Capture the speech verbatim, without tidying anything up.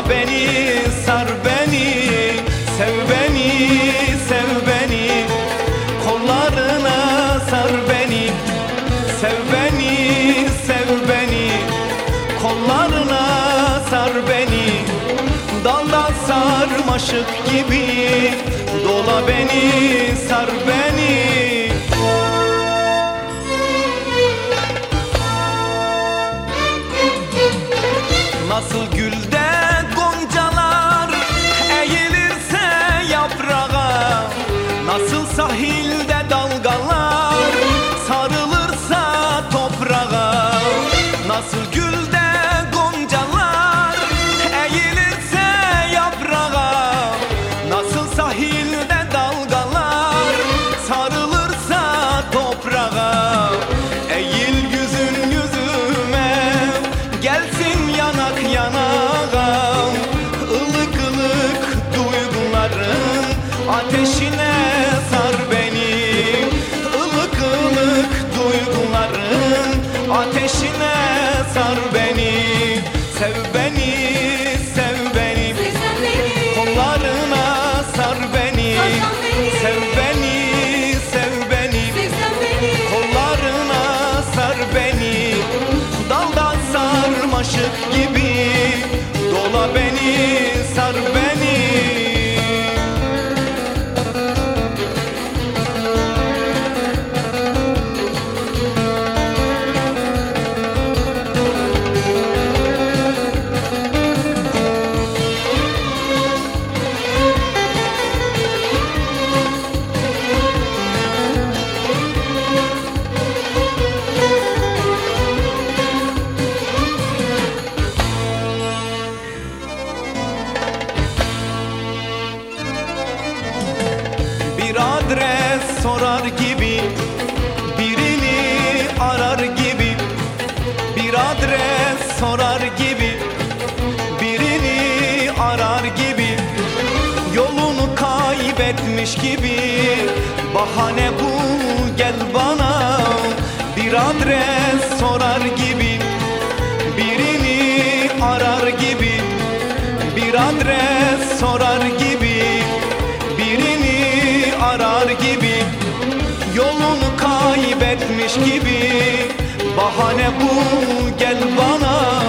Dola beni, sar beni, sev beni, sev beni. Kollarına sar beni, sev beni, sev beni. Kollarına sar beni. Dalda sarmaşık gibi dola beni, sar beni. Nasıl gülde goncalar eğilirse yaprağa, nasıl sahilde dalgalar sarılırsa toprağa, nasıl gülde goncalar eğilirse yaprağa, nasıl sahilde dalgalar sarılırsa toprağa. Eğil yüzün yüzüme, gelsin yanak yanağa, ılık ılık duyguların ateşine sar beni. Ilık ılık duyguların ateşine sar beni. Sev beni, sev beni, kollarına sar beni. Sev beni, sev beni, kollarına sar beni. Dalda sarmaşık gibi dola beni, sar beni. Bir adres sorar gibi, birini arar gibi. Bir adres sorar gibi, birini arar gibi. Yolunu kaybetmiş gibi bahane bul gel bana. Bir adres sorar gibi, birini arar gibi. Bir adres sorar gibi, birini arar gibi. Yolunu kaybetmiş gibi bahane bul gel bana.